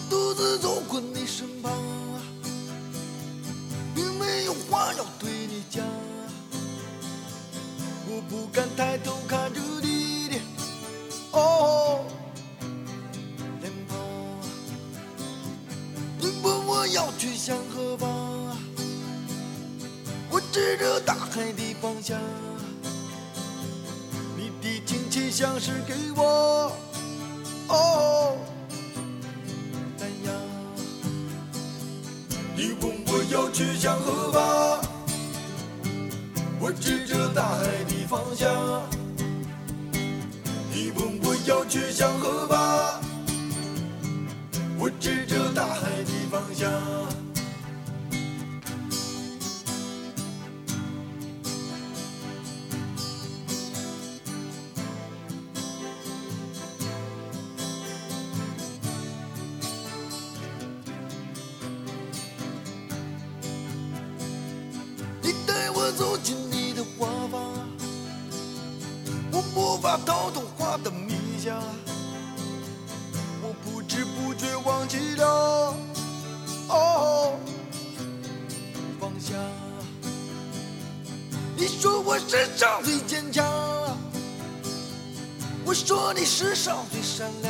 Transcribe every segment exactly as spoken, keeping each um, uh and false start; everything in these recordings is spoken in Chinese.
独自走过你身旁，并没有话要对你讲，我不敢抬头看着你的哦脸庞。你问我要去向何方，我指着大海的方向，你的亲切像是给我哦丹阳。你问我要去向何方，我指着大海的方向。你问我要去向何方，我指着大海的方向。你带我走进你的花房，我无法逃脱花的迷香，我不知不觉忘记了哦方向。你说我世上最坚强，我说你世上最善良，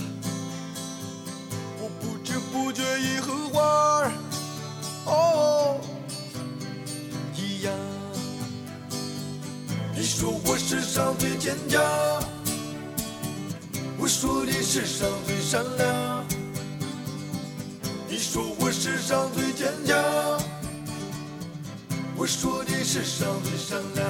我不知不觉已和花儿哦一样。你说我世上最坚强，我说你世上最善良，你说我世上最坚强，我说你世上最善良。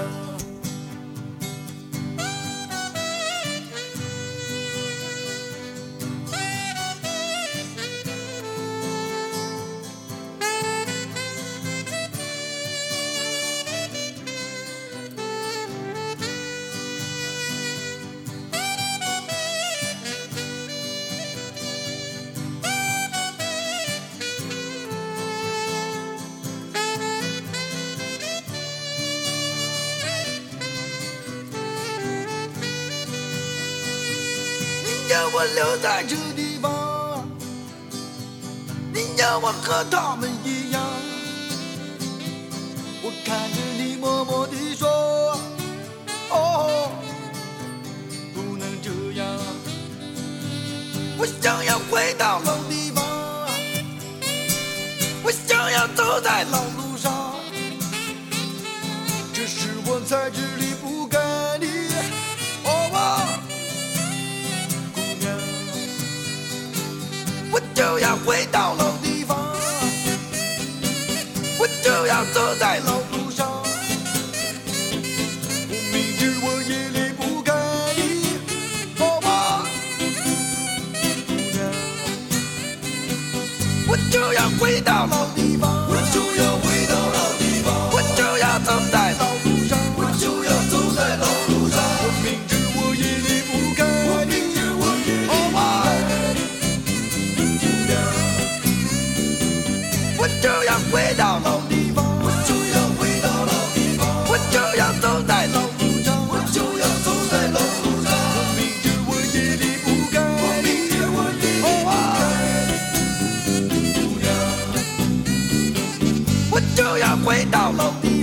让我留在这地方，你让我和他们一样。我看着你默默地说，哦，不能这样。我想要回到老地方，我想要走在老路上，这时我才知离不开你，哦啊我就要回到老地方，我就要走在老路上，我明知我也离不开你，好吗，姑娘？我就要回到老地方，我就要回到老地方，我就要走在老路上，我就要走在老路上，我明知我也离不开你，我明知我也离不开你。我就要回到老地方，我就要回到老地方，我就要走在老路上，我就要走在老路上。我明知我也离不开，我明知我也离不开，姑娘。我就要回到老地方。